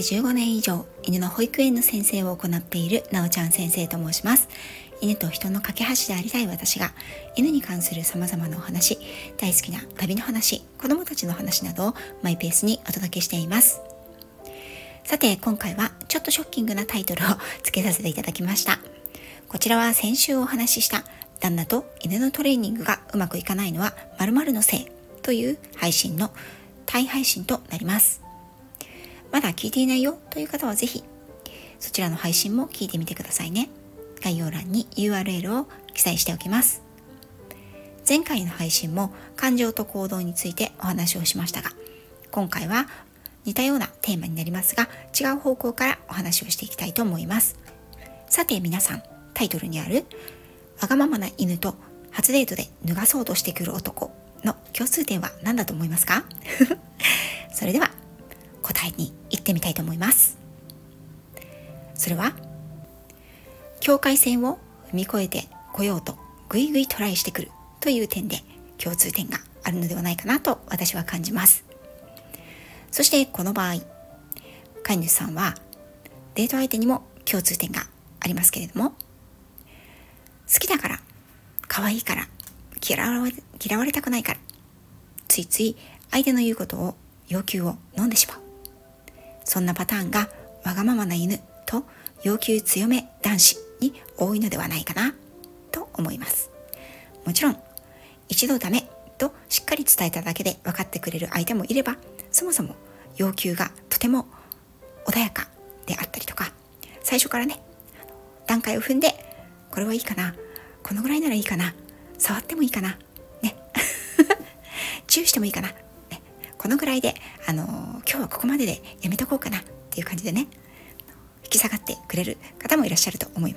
15年以上犬の保育園の先生を行っているなおちゃん先生と申します。犬と人の架け橋でありたい私が、犬に関する様々なお話、大好きな旅の話、子供たちの話などをマイペースにお届けしています。さて、今回はちょっとショッキングなタイトルを付けさせていただきました。こちらは先週お話しした旦那と犬のトレーニングがうまくいかないのは〇〇のせいという配信のタイ配信となります。まだ聞いていないよという方はぜひそちらの配信も聞いてみてくださいね。概要欄に URL を記載しておきます。前回の配信も感情と行動についてお話をしましたが、今回は似たようなテーマになりますが、違う方向からお話をしていきたいと思います。さて皆さん、タイトルにあるわがままな犬と初デートで脱がそうとしてくる男の共通点は何だと思いますか？それでは答えに行ってみたいと思います。それは境界線を踏み越えてこようとぐいぐいトライしてくるという点で共通点があるのではないかなと私は感じます。そしてこの場合、飼い主さんはデート相手にも共通点がありますけれども、好きだから、可愛いから、嫌われたくないから、ついつい相手の言うことを要求を飲んでしまう。そんなパターンがわがままな犬と要求強め男子に多いのではないかなと思います。もちろん一度ダメとしっかり伝えただけで分かってくれる相手もいれば、そもそも要求がとても穏やかであったりとか、最初からね段階を踏んで、これはいいかな、このぐらいならいいかな、触ってもいいかなねチューしてもいいかな、ね、このぐらいで今日はここまででやめとこうかなっていう感じでね、引き下がってくれる方もいらっしゃると思います。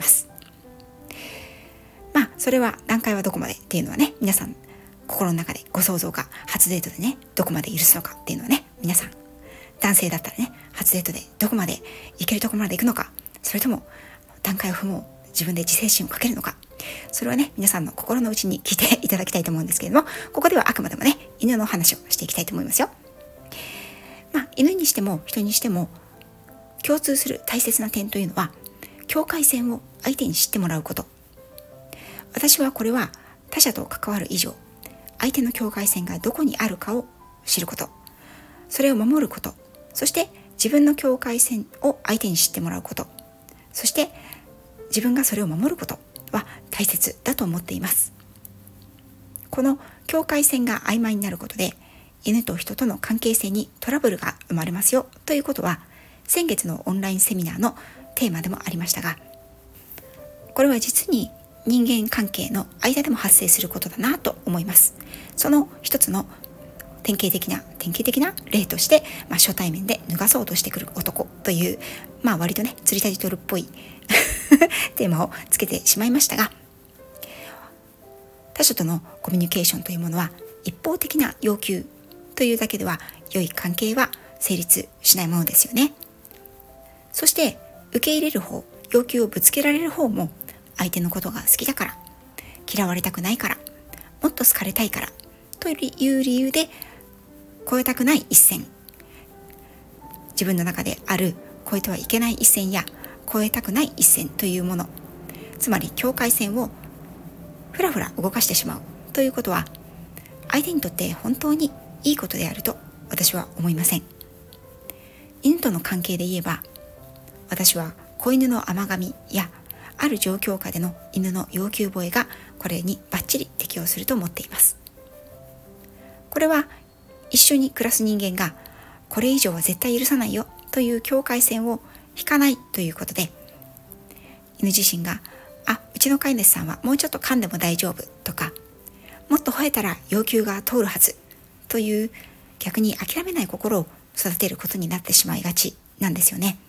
それは段階はどこまでっていうのはね、皆さん心の中でご想像が、初デートでねどこまで許すのかっていうのはね、皆さん男性だったらね、初デートでどこまで行けるところまで行くのか、それとも段階を踏もう、自分で自制心をかけるのか、それはね皆さんの心の内に聞いていただきたいと思うんですけれども、ここではあくまでもね犬の話をしていきたいと思いますよ。犬にしても人にしても共通する大切な点というのは、境界線を相手に知ってもらうこと。私はこれは他者と関わる以上、相手の境界線がどこにあるかを知ること、それを守ること、そして自分の境界線を相手に知ってもらうこと、そして自分がそれを守ることは大切だと思っています。この境界線が曖昧になることで、犬と人との関係性にトラブルが生まれますよということは、先月のオンラインセミナーのテーマでもありましたが、これは実に人間関係の間でも発生することだなと思います。その一つの典型的な例として、初対面で脱がそうとしてくる男という、割とね釣りタイトルっぽいテーマをつけてしまいましたが、他者とのコミュニケーションというものは一方的な要求というだけでは良い関係は成立しないものですよね。そして受け入れる方、要求をぶつけられる方も、相手のことが好きだから、嫌われたくないから、もっと好かれたいからという理由で越えたくない一線、自分の中である越えてはいけない一線や越えたくない一線というもの、つまり境界線をふらふら動かしてしまうということは、相手にとって本当にいいことであると私は思いません。犬との関係で言えば、私は子犬の甘噛みやある状況下での犬の要求吠えがこれにバッチリ適用すると思っています。これは一緒に暮らす人間がこれ以上は絶対許さないよという境界線を引かないということで、犬自身がうちの飼い主さんはもうちょっと噛んでも大丈夫とか、もっと吠えたら要求が通るはずという逆に諦めない心を育てることになってしまいがちなんですよね。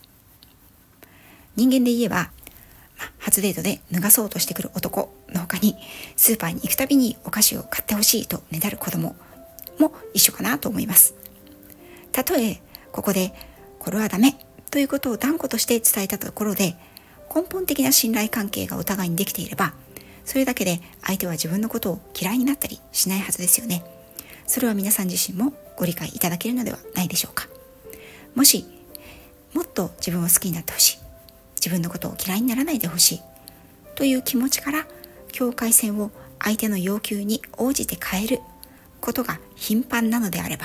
人間で言えば、初デートで脱がそうとしてくる男の他に、スーパーに行くたびにお菓子を買ってほしいとねだる子供も一緒かなと思います。たとえここでこれはダメということを断固として伝えたところで、根本的な信頼関係がお互いにできていれば、それだけで相手は自分のことを嫌いになったりしないはずですよね。それは皆さん自身もご理解いただけるのではないでしょうか。もしもっと自分を好きになってほしい、自分のことを嫌いにならないでほしいという気持ちから境界線を相手の要求に応じて変えることが頻繁なのであれば、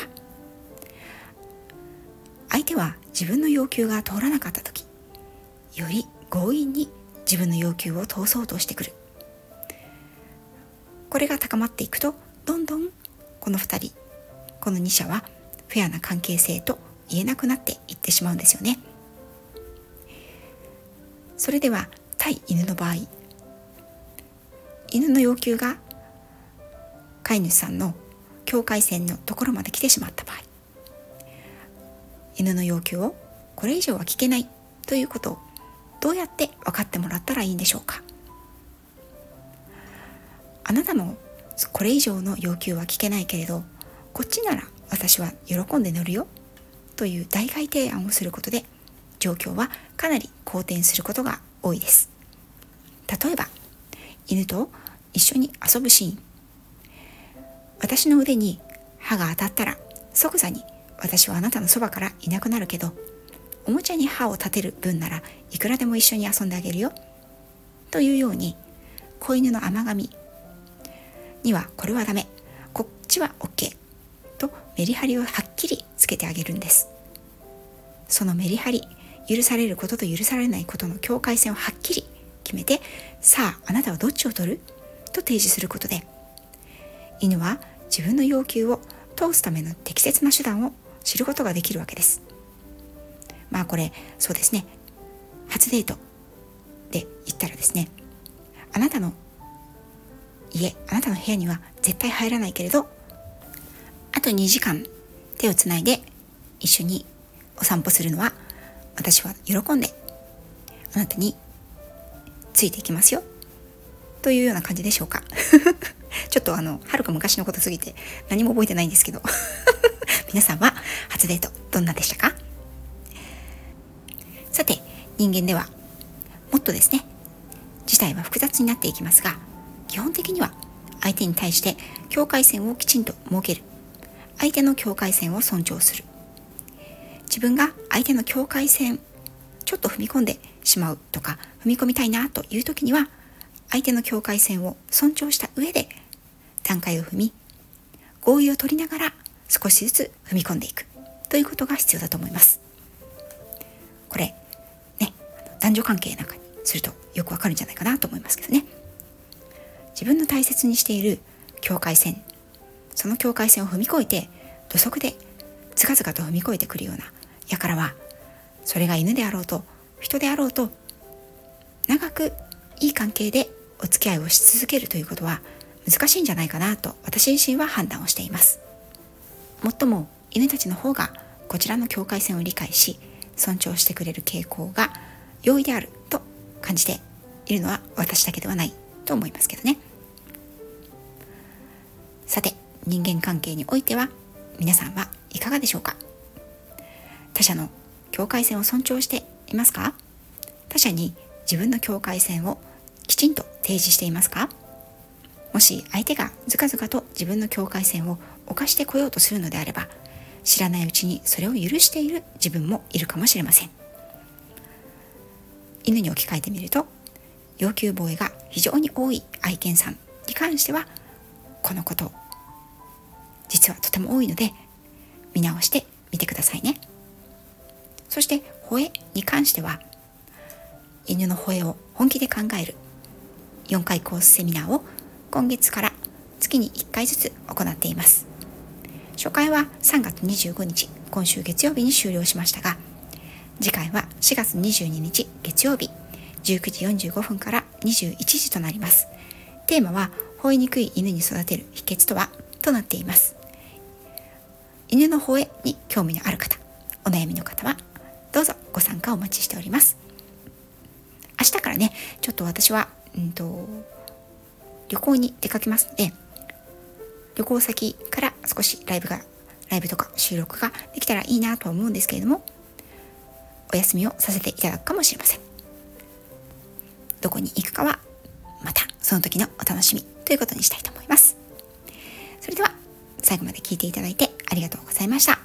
相手は自分の要求が通らなかった時、より強引に自分の要求を通そうとしてくる。これが高まっていくと、どんどんこの2人、この2者はフェアな関係性と言えなくなっていってしまうんですよね。それでは対犬の場合、犬の要求が飼い主さんの境界線のところまで来てしまった場合、犬の要求をこれ以上は聞けないということをどうやって分かってもらったらいいんでしょうか。あなたのこれ以上の要求は聞けないけれど、こっちなら私は喜んで乗るよという代替提案をすることで、状況はかなり好転することが多いです。例えば、犬と一緒に遊ぶシーン。私の腕に歯が当たったら即座に私はあなたのそばからいなくなるけど、おもちゃに歯を立てる分ならいくらでも一緒に遊んであげるよというように、子犬の甘噛みにはこれはダメ、こっちは OK とメリハリをはっきりつけてあげるんです。そのメリハリ、許されることと許されないことの境界線をはっきり決めて、さああなたはどっちを取ると提示することで、犬は自分の要求を通すための適切な手段を知ることができるわけです。これそうですね、初デートで言ったらですね、あなたの家、あなたの部屋には絶対入らないけれど、あと2時間手をつないで一緒にお散歩するのは私は喜んであなたについていきますよというような感じでしょうか。ちょっとはるか昔のことすぎて何も覚えてないんですけど皆さんは初デートどんなでしたか？さて、人間ではもっとですね、事態は複雑になっていきますが、基本的には相手に対して境界線をきちんと設ける、相手の境界線を尊重する、自分が相手の境界線ちょっと踏み込んでしまうとか、踏み込みたいなという時には相手の境界線を尊重した上で段階を踏み、合意を取りながら少しずつ踏み込んでいくということが必要だと思います。これね、男女関係なんかにするとよくわかるんじゃないかなと思いますけどね。自分の大切にしている境界線、その境界線を踏み越えて土足でズカズカと踏み越えてくるような輩は、それが犬であろうと人であろうと、長くいい関係でお付き合いをし続けるということは難しいんじゃないかなと私自身は判断をしています。もっとも犬たちの方がこちらの境界線を理解し尊重してくれる傾向が容易であると感じているのは私だけではないと思いますけどね。さて、人間関係においては皆さんはいかがでしょうか？他者の境界線を尊重していますか？他者に自分の境界線をきちんと提示していますか？もし相手がずかずかと自分の境界線を犯してこようとするのであれば、知らないうちにそれを許している自分もいるかもしれません。犬に置き換えてみると、要求防衛が非常に多い愛犬さんに関しては、このこと実はとても多いので見直してみてくださいね。そして吠えに関しては、犬の吠えを本気で考える4回コースセミナーを今月から月に1回ずつ行っています。初回は3月25日、今週月曜日に終了しましたが、次回は4月22日月曜日19時45分から21時となります。テーマは吠えにくい犬に育てる秘訣とはとなっています。犬の吠えに興味のある方、お悩みの方はどうぞご参加お待ちしております。明日からね、ちょっと私は旅行に出かけますので、旅行先から少しライブとか収録ができたらいいなとは思うんですけれども、お休みをさせていただくかもしれません。どこに行くかはまたその時のお楽しみということにしたいと思います。それでは最後まで聞いていただいてありがとうございました。